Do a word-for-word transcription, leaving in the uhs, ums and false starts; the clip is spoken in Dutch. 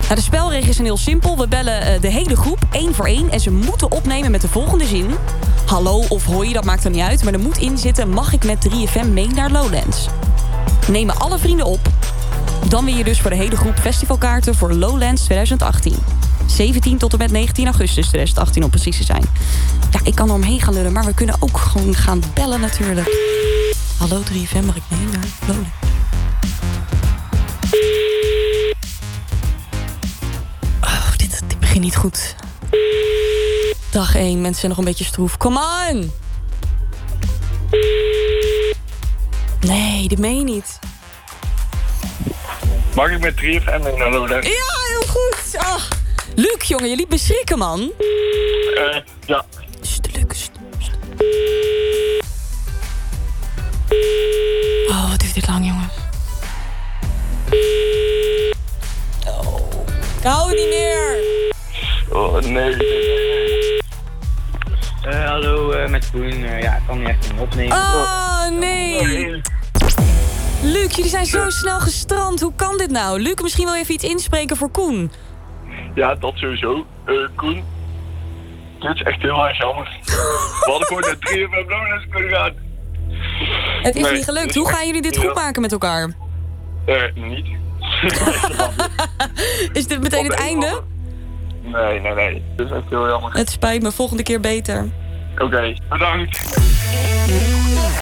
Nou, de spelregels zijn heel simpel. We bellen uh, de hele groep, één voor één. En ze moeten opnemen met de volgende zin. Hallo of hoi, dat maakt er niet uit. Maar er moet in zitten, mag ik met drie F M mee naar Lowlands? Nemen alle vrienden op. Dan win je dus voor de hele groep festivalkaarten voor Lowlands twintig achttien. zeventien tot en met negentien augustus twintig achttien om precies te zijn. Ja, ik kan er omheen gaan lullen, maar we kunnen ook gewoon gaan bellen natuurlijk. Hallo drie F M, mag ik mee naar Lowlands? Oh, dit, dit begint niet goed. Dag één, mensen zijn nog een beetje stroef. Come on! Nee, dit meen je niet. Mag ik met drie F M mee naar Lowlands? Ja, heel goed! Oh. Luc, jongen, je liet me schrikken, man. Uh, ja. Sst, Luc, sst, sst. Oh, wat duurt dit lang, jongens. Oh, ik hou het niet meer. Oh, nee. Uh, hallo, uh, met Koen. Uh, ja, ik kan niet echt een opnemen. Oh, nee. nee. Luc, jullie zijn zo snel gestrand. Hoe kan dit nou? Luc, misschien wel even iets inspreken voor Koen. Ja, dat sowieso. Uh, Koen. Dit is echt heel erg jammer. We hadden gewoon naar drie F M Lowlands kunnen gaan. Het is Nee, niet gelukt. is Hoe echt- gaan jullie dit ja. goed maken met elkaar? Uh, niet. Is dit meteen het einde? Nee, nee, nee. Dit is echt heel jammer. Het spijt me, volgende keer beter. Oké, okay, bedankt.